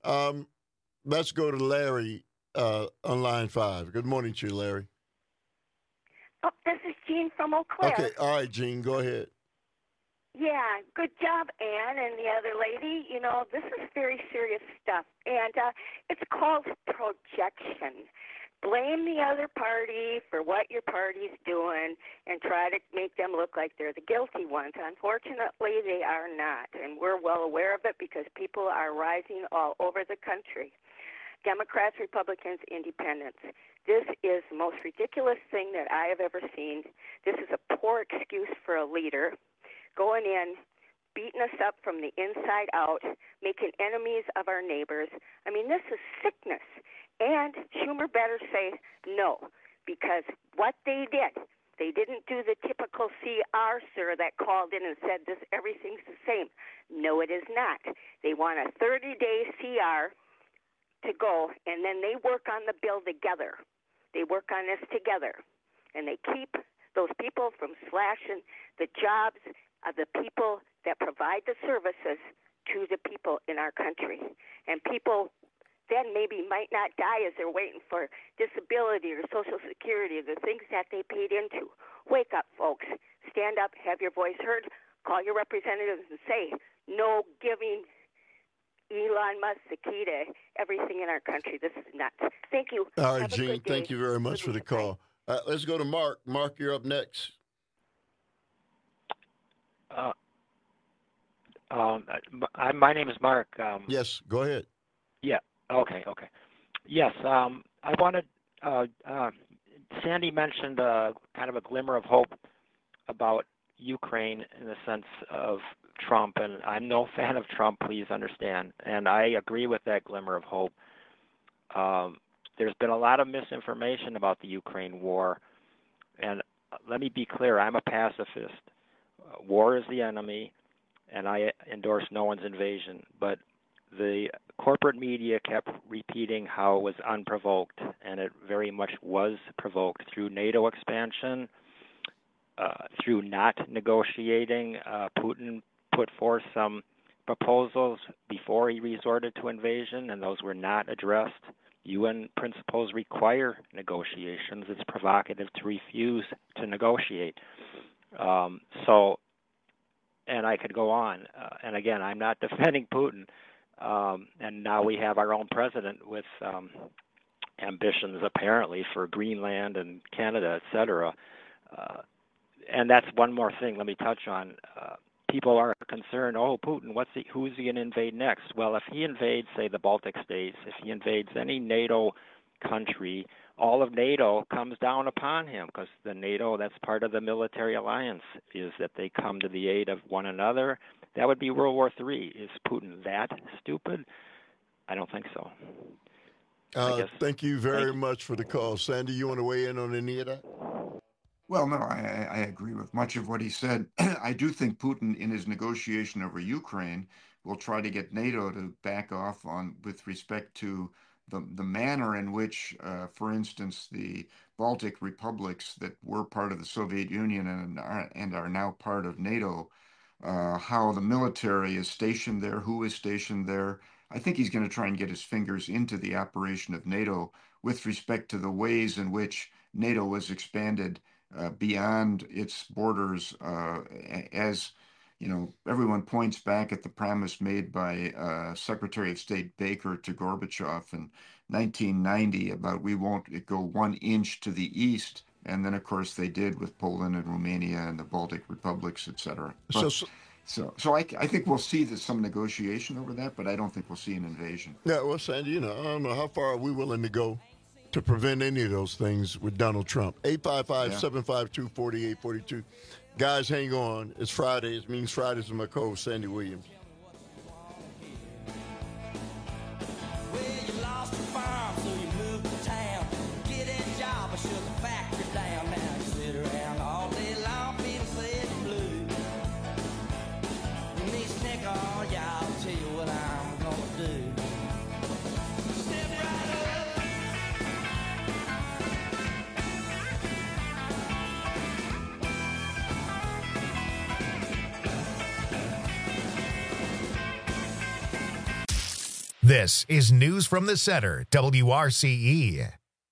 Um, let's go to Larry uh, on line five. Good morning to you, Larry. Oh, this is Jean from Eau Claire. Okay, all right, Jean, go ahead. Yeah, good job, Ann and the other lady. You know, this is very serious stuff, and uh, it's called projection. Blame the other party for what your party's doing and try to make them look like they're the guilty ones. Unfortunately, they are not, and we're well aware of it because people are rising all over the country. Democrats, Republicans, Independents. This is the most ridiculous thing that I have ever seen. This is a poor excuse for a leader going in, beating us up from the inside out, making enemies of our neighbors. I mean, this is sickness. And Schumer better say no, because what they did, they didn't do the typical C R, sir, that called in and said this everything's the same. No, it is not. They want a thirty-day C R to go, and then they work on the bill together. They work on this together, and they keep those people from slashing the jobs of the people that provide the services to the people in our country. And people then maybe might not die as they're waiting for disability or Social Security, the things that they paid into. Wake up, folks. Stand up, have your voice heard, call your representatives and say, no giving Elon Musk the key to everything in our country. This is nuts. Thank you. All right, Have a Gene, good day. thank you very much for the call. Uh, let's go to Mark. Mark, you're up next. Uh, um, I, my name is Mark. Um, yes, go ahead. Yeah. Okay. Okay. Yes. Um, I wanted. Uh, uh, Sandy mentioned uh, kind of a glimmer of hope about Ukraine in the sense of Trump, and I'm no fan of Trump. Please understand, and I agree with that glimmer of hope. Um, there's been a lot of misinformation about the Ukraine war, and let me be clear: I'm a pacifist. War is the enemy, and I endorse no one's invasion. But the corporate media kept repeating how it was unprovoked, and it very much was provoked through NATO expansion, uh, through not negotiating. Uh, Putin put forth some proposals before he resorted to invasion, and those were not addressed. U N principles require negotiations. It's provocative to refuse to negotiate. Um, so, and I could go on. Uh, and again, I'm not defending Putin. Um, and now we have our own president with um, ambitions, apparently, for Greenland and Canada, et cetera. Uh, and that's one more thing let me touch on. Uh, people are concerned, oh, Putin, what's he, who's he going to invade next? Well, if he invades, say, the Baltic states, if he invades any NATO country, all of NATO comes down upon him because the NATO, that's part of the military alliance, is that they come to the aid of one another. That would be World War Three. Is Putin that stupid? I don't think so. Uh, thank you very thank much you. for the call. Sandy, you want to weigh in on any of that? Well, no, I, I agree with much of what he said. I do think Putin, in his negotiation over Ukraine, will try to get NATO to back off on with respect to the the manner in which, uh, for instance, the Baltic republics that were part of the Soviet Union and are, and are now part of NATO, uh, how the military is stationed there, who is stationed there. I think he's going to try and get his fingers into the operation of NATO with respect to the ways in which NATO was expanded uh, beyond its borders, uh, as you know, everyone points back at the promise made by uh, Secretary of State Baker to Gorbachev in nineteen ninety about we won't go one inch to the east. And then, of course, they did with Poland and Romania and the Baltic republics, et cetera. But, so, so, so, so I, I think we'll see this, some negotiation over that, but I don't think we'll see an invasion. Yeah, well, Sandy, you know, I don't know how far are we willing to go to prevent any of those things with Donald Trump. eight five five, seven five two, four eight four two. Guys, hang on. It's Friday. It means Fridays with my co-host, Sandy Williams. This is News from the Center, W R C E.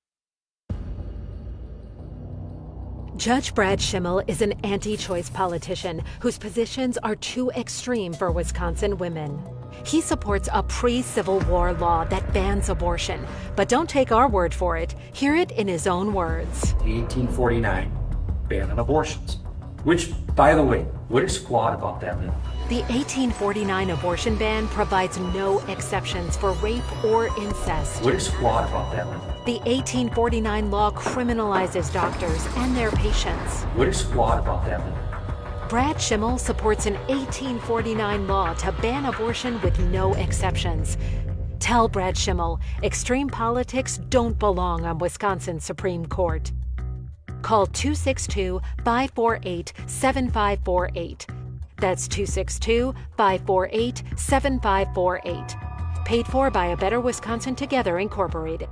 Judge Brad Schimmel is an anti-choice politician whose positions are too extreme for Wisconsin women. He supports a pre-Civil War law that bans abortion. But don't take our word for it. Hear it in his own words. The eighteen forty-nine ban on abortions, which, by the way, what is flawed about that law? The eighteen forty-nine abortion ban provides no exceptions for rape or incest. What is flawed about that law? The eighteen forty-nine law criminalizes doctors and their patients. What is flawed about that law? Brad Schimmel supports an eighteen forty-nine law to ban abortion with no exceptions. Tell Brad Schimmel extreme politics don't belong on Wisconsin's Supreme Court. Call two six two, five four eight, seven five four eight. That's two six two, five four eight, seven five four eight. Paid for by A Better Wisconsin Together, Incorporated.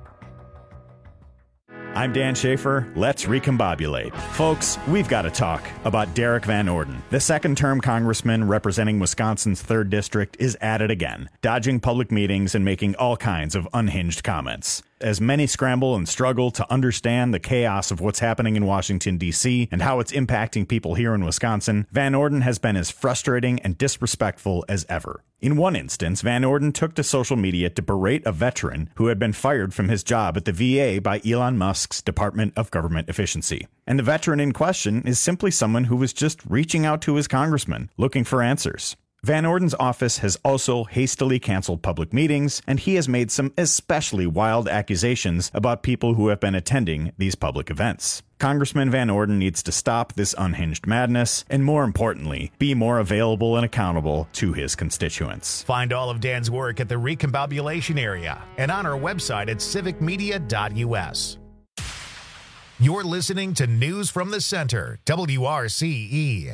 I'm Dan Schaefer. Let's recombobulate. Folks, we've got to talk about Derek Van Orden. The second-term congressman representing Wisconsin's third District is at it again, dodging public meetings and making all kinds of unhinged comments. As many scramble and struggle to understand the chaos of what's happening in Washington, D C, and how it's impacting people here in Wisconsin, Van Orden has been as frustrating and disrespectful as ever. In one instance, Van Orden took to social media to berate a veteran who had been fired from his job at the V A by Elon Musk's Department of Government Efficiency. And the veteran in question is simply someone who was just reaching out to his congressman, looking for answers. Van Orden's office has also hastily canceled public meetings, and he has made some especially wild accusations about people who have been attending these public events. Congressman Van Orden needs to stop this unhinged madness, and more importantly, be more available and accountable to his constituents. Find all of Dan's work at the Recombobulation Area and on our website at civic media dot U S. You're listening to News from the Center, W R C E.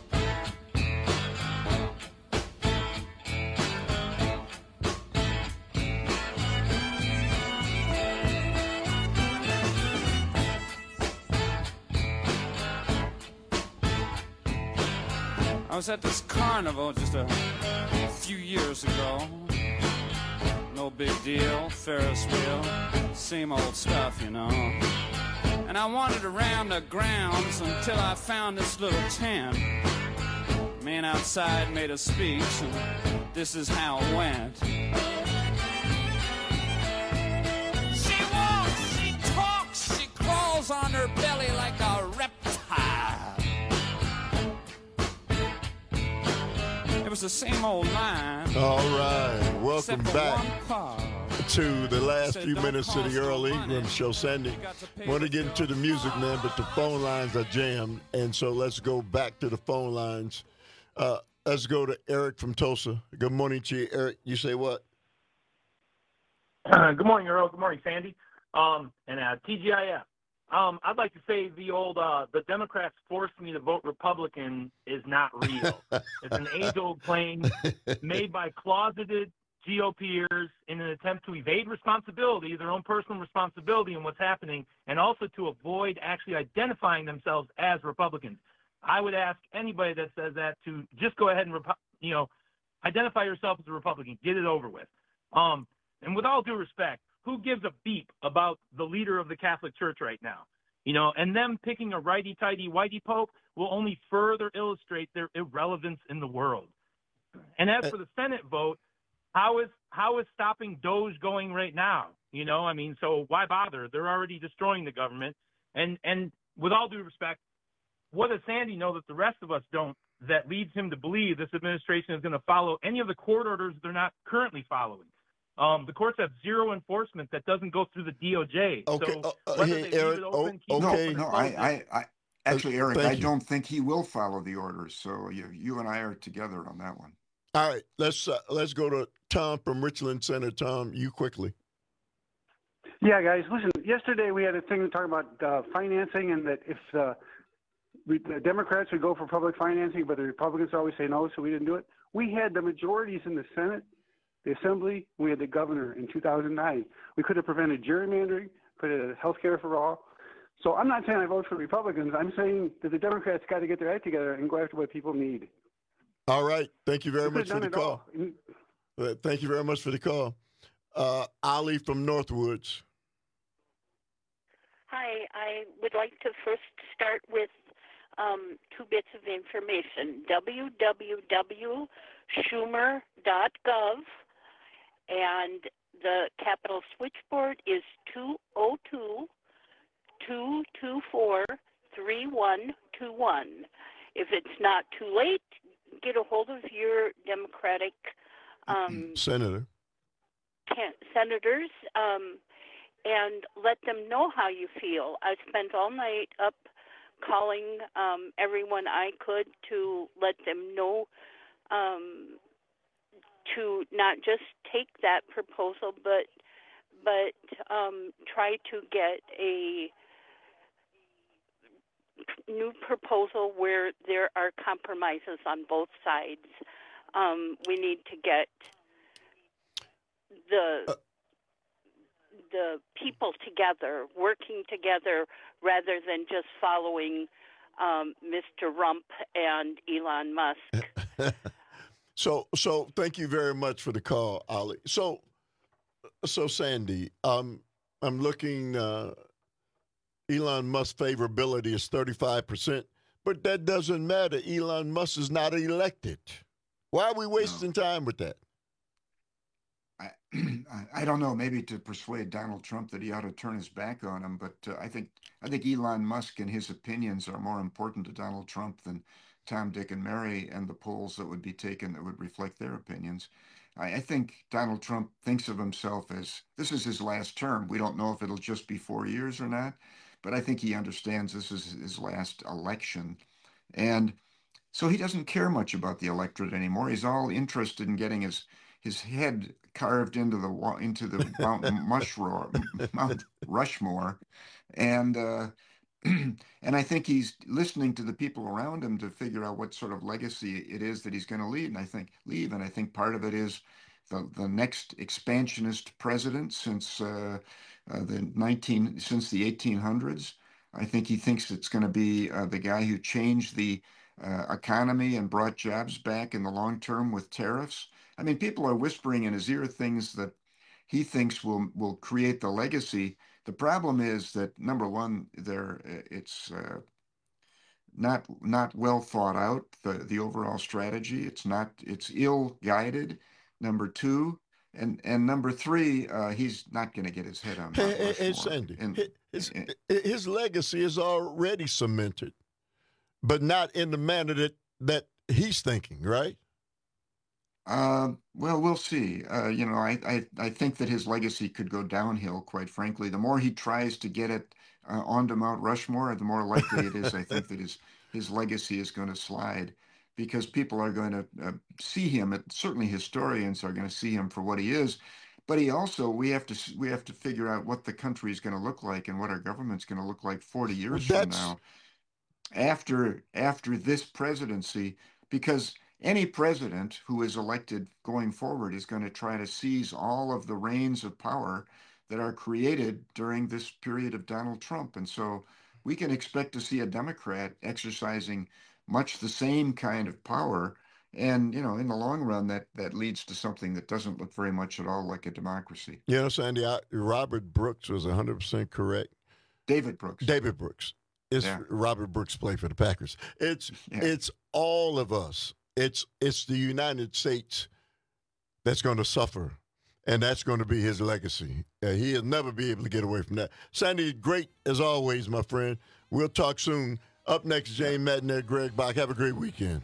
I was at this carnival just a few years ago. No big deal, Ferris wheel, same old stuff, you know. And I wandered around the grounds until I found this little tent. Man outside made a speech, and this is how it went. She walks, she talks, she crawls on her belly like a reptile. It was the same old line. All right. Welcome back to the last few minutes of the Earl Ingram Show. Sandy, want to get into the music, man, but the phone lines are jammed. And so let's go back to the phone lines. Uh, let's go to Eric from Tulsa. Good morning to you, Eric. You say what? Uh, good morning, Earl. Good morning, Sandy. Um, and uh, T G I F. Um, I'd like to say the old, uh, the Democrats forced me to vote Republican is not real. It's an age-old claim made by closeted G O Pers in an attempt to evade responsibility, their own personal responsibility in what's happening, and also to avoid actually identifying themselves as Republicans. I would ask anybody that says that to just go ahead and, you know, identify yourself as a Republican. Get it over with. Um, and with all due respect, who gives a beep about the leader of the Catholic Church right now? You know, and them picking a righty-tighty, whitey pope will only further illustrate their irrelevance in the world. And as for the Senate vote, how is how is stopping Doge going right now? You know, I mean, so why bother? They're already destroying the government. And and with all due respect, what does Sandy know that the rest of us don't, that leads him to believe this administration is going to follow any of the court orders they're not currently following? Um, the courts have zero enforcement that doesn't go through the D O J. Okay, So uh, whether hey, they leave Eric, it oh, open, keep it okay. open, No, or I, close I, it. I actually, Eric, Thank I you. don't think he will follow the orders. So you, you and I are together on that one. All right, let's uh, let's go to Tom from Richland Center. Tom, you quickly. Yeah, guys, listen, yesterday we had a thing talking about uh, financing and that if uh, we, the Democrats would go for public financing, but the Republicans always say no, so we didn't do it. We had the majorities in the Senate, the Assembly, we had the governor in two thousand nine. We could have prevented gerrymandering, could have health care for all. So I'm not saying I vote for Republicans. I'm saying that the Democrats got to get their act together and go after what people need. All right. Thank you very We much could for have the done it call. all. Uh, thank you very much for the call. Uh, Ali from Northwoods. Hi, I would like to first start with um, two bits of information. w w w dot schumer dot gov, and the Capitol switchboard is two oh two, two two four, three one two one. If it's not too late, get a hold of your Democratic um, Senator. Can- senators um, and let them know how you feel. I spent all night up calling um, everyone I could to let them know um, to not just take that proposal, but but um, try to get a new proposal where there are compromises on both sides. Um, we need to get the uh, the people together, working together, rather than just following um, Mister Rump and Elon Musk. so, so thank you very much for the call, Ali. So, so Sandy, um, I'm looking. Uh, Elon Musk's favorability is thirty-five percent, but that doesn't matter. Elon Musk is not elected. Why are we wasting no. time with that? I, I don't know. Maybe to persuade Donald Trump that he ought to turn his back on him, but uh, I think I think Elon Musk and his opinions are more important to Donald Trump than Tom, Dick, and Mary and the polls that would be taken that would reflect their opinions. I, I think Donald Trump thinks of himself as this is his last term. We don't know if it'll just be four years or not, but I think he understands this is his last election. And so he doesn't care much about the electorate anymore. He's all interested in getting his his head carved into the into the Mount Rushmore, Mount Rushmore, and uh, and I think he's listening to the people around him to figure out what sort of legacy it is that he's going to lead. And I think leave, and I think part of it is the the next expansionist president since uh, uh, the nineteen since the eighteen hundreds. I think he thinks it's going to be uh, the guy who changed the uh, economy and brought jobs back in the long term with tariffs. I mean, people are whispering in his ear things that he thinks will will create the legacy. The problem is that, number one, there it's uh, not not well thought out, the the overall strategy. It's not it's ill guided. Number two, and and number three, uh, he's not going to get his head on Mount Hey, hey, Rushmore. Sandy, And- his, and- his legacy is already cemented, but not in the manner that, that he's thinking, right? Uh, well, we'll see. Uh, you know, I, I, I think that his legacy could go downhill, quite frankly. The more he tries to get it uh, onto Mount Rushmore, the more likely it is, I think, that his, his legacy is going to slide, because people are going to uh, see him. It, certainly historians are going to see him for what he is. But he also, we have to we have to figure out what the country is going to look like and what our government's going to look like forty years Well, from that's- now, after after this presidency, because any president who is elected going forward is going to try to seize all of the reins of power that are created during this period of Donald Trump. And so we can expect to see a Democrat exercising much the same kind of power. And, you know, in the long run, that, that leads to something that doesn't look very much at all like a democracy. You know, Sandy, I, Robert Brooks was one hundred percent correct. David Brooks. David Brooks. It's Yeah. Robert Brooks played for the Packers. It's Yeah. it's all of us. It's it's the United States that's going to suffer, and that's going to be his legacy. Uh, he'll never be able to get away from that. Sandy, great as always, my friend. We'll talk soon. Up next, Jane Madden, Greg Bach. Have a great weekend.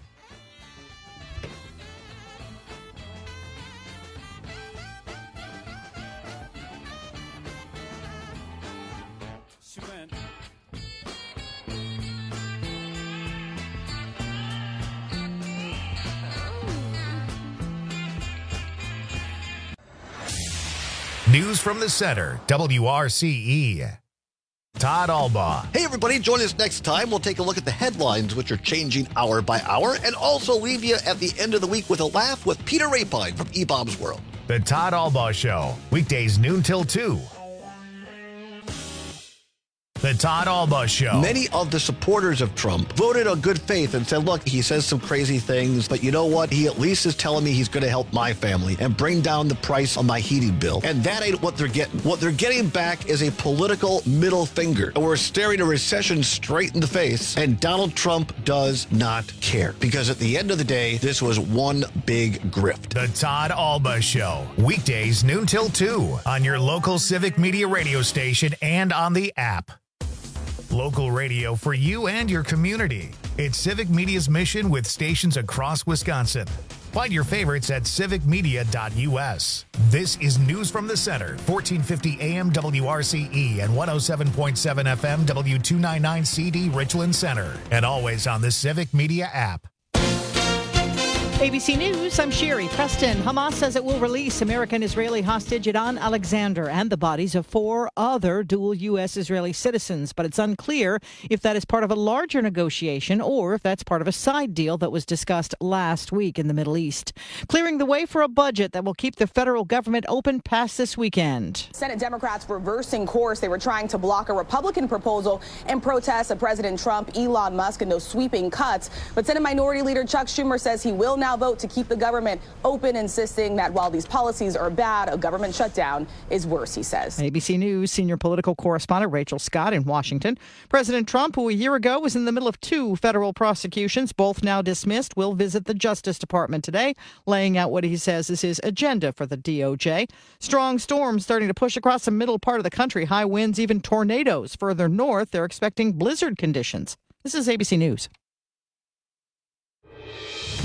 She went. News from the Center, W R C E. Todd Albaugh. Hey, everybody, join us next time. We'll take a look at the headlines, which are changing hour by hour, and also leave you at the end of the week with a laugh with Peter Rapine from E-Bombs World. The Todd Albaugh Show, weekdays noon till two. The The Todd Alba Show. Many of the supporters of Trump voted on good faith and said, look, he says some crazy things, but you know what? He at least is telling me he's going to help my family and bring down the price on my heating bill. And that ain't what they're getting. What they're getting back is a political middle finger. And we're staring a recession straight in the face. And Donald Trump does not care. Because at the end of the day, this was one big grift. The Todd Alba Show. Weekdays noon till two on your local Civic Media radio station and on the app. Local radio for you and your community. It's Civic Media's mission with stations across Wisconsin. Find your favorites at civic media dot u s. This is News from the Center, fourteen fifty A M W R C E and one oh seven point seven F M W two ninety-nine C D Richland Center. And always on the Civic Media app. A B C News, I'm Sherry Preston. Hamas says it will release American-Israeli hostage Idan Alexander and the bodies of four other dual U S Israeli citizens, but it's unclear if that is part of a larger negotiation or if that's part of a side deal that was discussed last week in the Middle East. Clearing the way for a budget that will keep the federal government open past this weekend. Senate Democrats reversing course. They were trying to block a Republican proposal in protest of President Trump, Elon Musk, and those sweeping cuts. But Senate Minority Leader Chuck Schumer says he will now vote to keep the government open, insisting that while these policies are bad, a government shutdown is worse, he says. A B C News senior political correspondent Rachel Scott in Washington. President Trump, who a year ago was in the middle of two federal prosecutions, both now dismissed, will visit the Justice Department today, laying out what he says is his agenda for the D O J. Strong storms starting to push across the middle part of the country. High winds, even tornadoes. Further north, they're expecting blizzard conditions. This is A B C News.